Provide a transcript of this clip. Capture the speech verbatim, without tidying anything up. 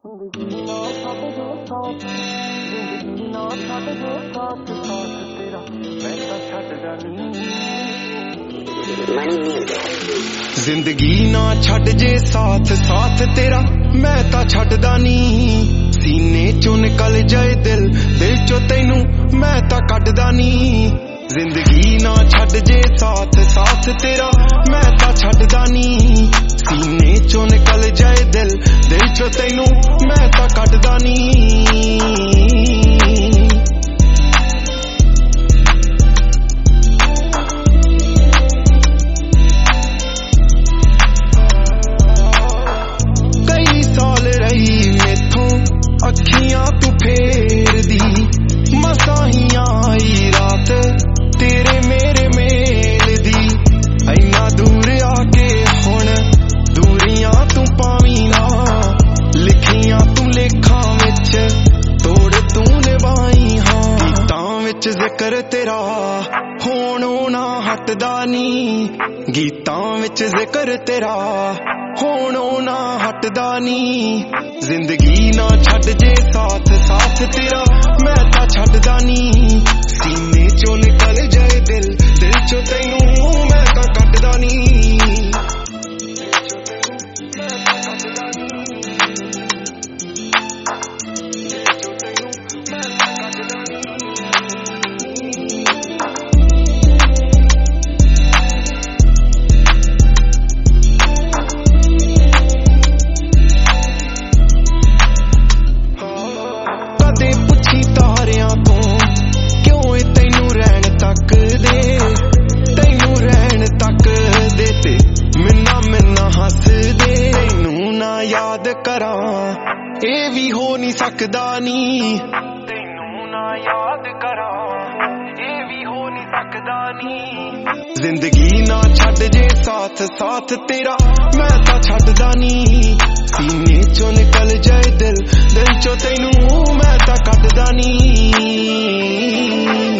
ਜ਼ਿੰਦਗੀ ਨਾ ਛੱਡ ਦੇ ਸਾਥ ਜ਼ਿੰਦਗੀ ਨਾ ਛੱਡ ਦੇ ਸਾਥ ਸਾਥ ਤੇਰਾ ਮੈਂ ਤਾਂ ਛੱਡਦਾ ਨਹੀਂ ਜ਼ਿੰਦਗੀ ਨਾ ਛੱਡ ਜੇ ਸਾਥ ਸਾਥ ਤੇਰਾ ਮੈਂ ਤਾਂ ਛੱਡਦਾ ਨਹੀਂ ਸੀਨੇ ਚੋਂ ਨਿਕਲ ਜਾਏ ਦਿਲ ਦਿਲ ਚੋਂ ਤੈਨੂੰ ਮੈਂ ਤਾਂ ਕੱਢਦਾ ਨਹੀਂ ਜ਼ਿੰਦਗੀ ਨਾ ਛੱਡ ਜੇ ਸਾਥ ਸਾਥ ਤੇਰਾ ਮੈਂ ਤਾਂ ਛੱਡਦਾ ਨਹੀਂ ਸੀਨੇ ਚੋਂ ਨਿਕਲ ਜਾਏ ਦਿਲ ਦਿਲ ਚੋਂ ਤੈਨੂੰ ਮੈਂ ਤਾਂ ਕੱਢਦਾ ਨਹੀਂ ਕਈ ਸਾਲ ਰਹੀ ਮੈਥੋਂ ਅੱਖੀਆਂ ਤੂੰ ਫੇਰਦੀ ਮਸਾਂ ਹੀ ਆਈ ਰਾਤ ਤੇਰੇ ਮੇਰੇ ਮੇਲ ਦੀ ਇੰਨਾ ਦੂਰ ਆ ਕੇ ਹੁਣ ਦੂਰੀਆਂ ਤੂੰ ਪਾਵੀਂ ਨਾ ਲਿਖੀਆਂ ਤੂੰ ਲੇਖਾਂ ਵਿੱਚ ਤੋੜ ਤੂੰ ਨਿਭਾਈ ਹਾਂ ਗੀਤਾਂ ਵਿੱਚ ਜ਼ਿਕਰ ਤੇਰਾ ਹੋਣੋਂ ਨਾ ਹਟਦਾ ਨੀ ਗੀਤਾਂ ਵਿੱਚ ਜ਼ਿਕਰ ਤੇਰਾ ਹੋਣੋਂ ਨਾ ਹਟਦਾ ਨੀ ਜ਼ਿੰਦਗੀ ਨਾ ਛੱਡ ਜੇ ਸਾਥ ਸਾਥ ਤੇਰਾ ਮੈਂ ਤਾਂ ਛੱਡਦਾ ਨੀ ਸੀਨੇ ਚੋਂ ਨਿਕਲ ਜਾਏ ਦਿਲ ਦਿਲ ਚੋਂ ਤੈਨੂੰ ਮੈਂ ਤਾਂ ਕੱਢਦਾ ਨੀ ਕਦੇ ਪੁੱਛੀ ਤਾਰਿਆਂ ਤੋਂ ਕਿਉਂ ਏ ਤੈਨੂੰ ਰਹਿਣ ਤੱਕ ਦੇ ਤੈਨੂੰ ਰਹਿਣ ਤੱਕ ਦੇ ਤੇ ਮਿੰਨਾ ਮਿੰਨਾ ਹੱਸਦੇ ਤੈਨੂੰ ਨਾ ਯਾਦ ਕਰਾਂ ਇਹ ਵੀ ਹੋ ਨਹੀਂ ਸਕਦਾ ਨੀ ਤੈਨੂੰ ਨਾ ਯਾਦ ਕਰਾਂ ਇਹ ਵੀ ਹੋ ਨਹੀਂ ਸਕਦਾ ਨੀ ਜ਼ਿੰਦਗੀ ਨਾ ਛੱਡ ਜੇ ਸਾਥ ਸਾਥ ਤੇਰਾ ਮੈਂ ਤਾਂ ਛੱਡਦਾ ਨੀ ਸੀਨੇ ਚੋਂ ਨਿਕਲ ਜਾਏ ਦਿਲ ਦਿਲ ਚੋਂ ਤੈਨੂੰ ਮੈਂ ਤਾਂ ਕੱਢਦਾ ਨੀ